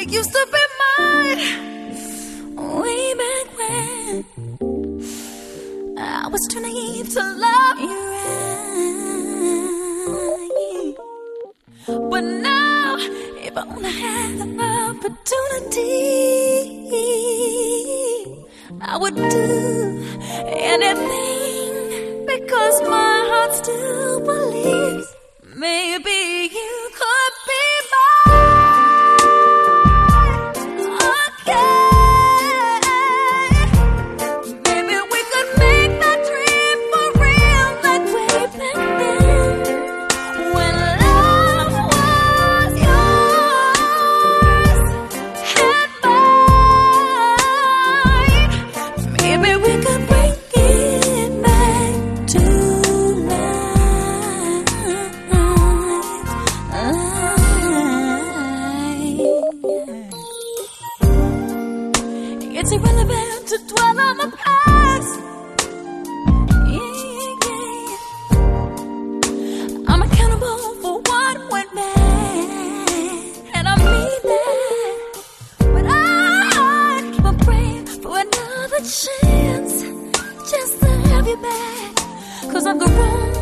used to be mine way back when I was too naive to love you right. But now, if I only had the opportunity, I would do anything, because my heart still believes maybe you could be mine again. Maybe we could make that dream for real, like way back then, when love was yours and mine. Maybe we could bring it back tonight. It's irrelevant to dwell on the past. Yeah. I'm accountable for what went bad, and I mean that. But I keep on praying for another chance, just to have you back, 'cause I've grown